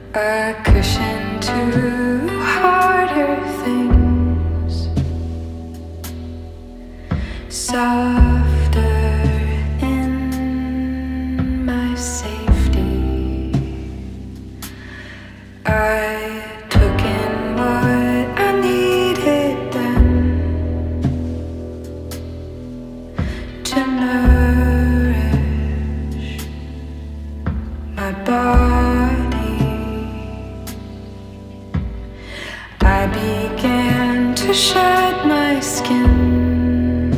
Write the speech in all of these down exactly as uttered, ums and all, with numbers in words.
a cushion to harder things, softer in my safety. I took in what I needed then to nourish my body. I began to shed my skin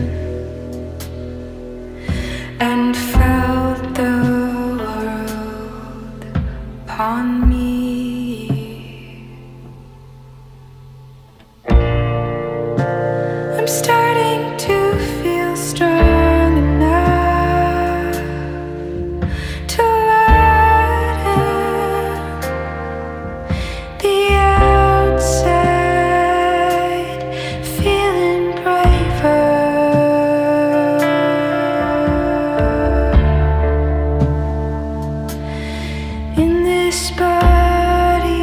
and felt the world upon me. I'm starting to feel strong enough to let in the outside, feeling braver. In this body,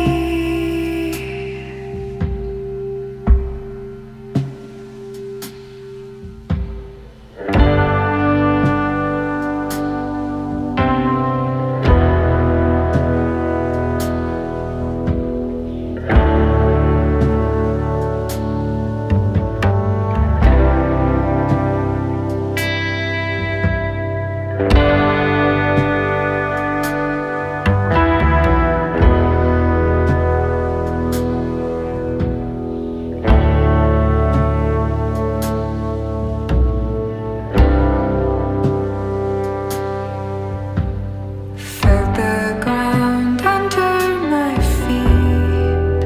felt the ground under my feet,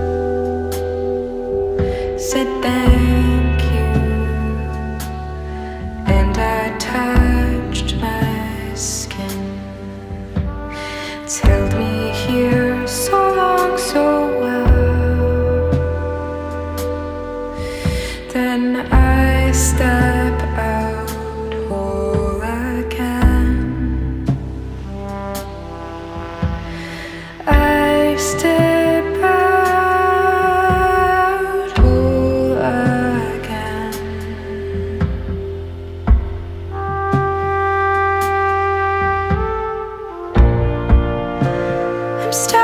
said thank you, and I touched my skin. It's held me here so long, so well. Then I step out whole again. I step out whole again. I'm starting